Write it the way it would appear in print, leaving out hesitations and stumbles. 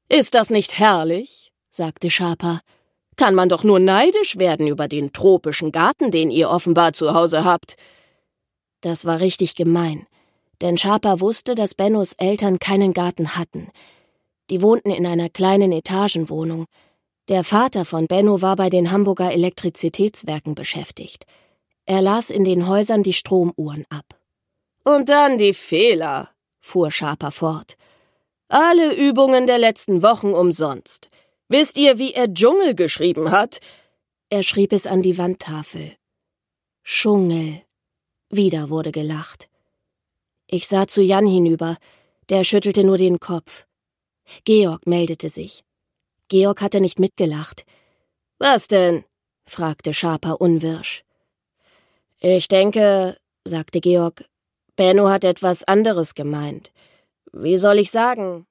»Ist das nicht herrlich?« sagte Sharper. »Kann man doch nur neidisch werden über den tropischen Garten, den ihr offenbar zu Hause habt.« Das war richtig gemein, denn Sharper wusste, dass Bennos Eltern keinen Garten hatten. Die wohnten in einer kleinen Etagenwohnung. Der Vater von Benno war bei den Hamburger Elektrizitätswerken beschäftigt. Er las in den Häusern die Stromuhren ab. »Und dann die Fehler«, fuhr Sharper fort. »Alle Übungen der letzten Wochen umsonst. Wisst ihr, wie er Dschungel geschrieben hat?« Er schrieb es an die Wandtafel. »Dschungel.« Wieder wurde gelacht. Ich sah zu Jan hinüber. Der schüttelte nur den Kopf. Georg meldete sich. Georg hatte nicht mitgelacht. »Was denn?« fragte Sharper unwirsch. »Ich denke«, sagte Georg, »Benno hat etwas anderes gemeint. Wie soll ich sagen?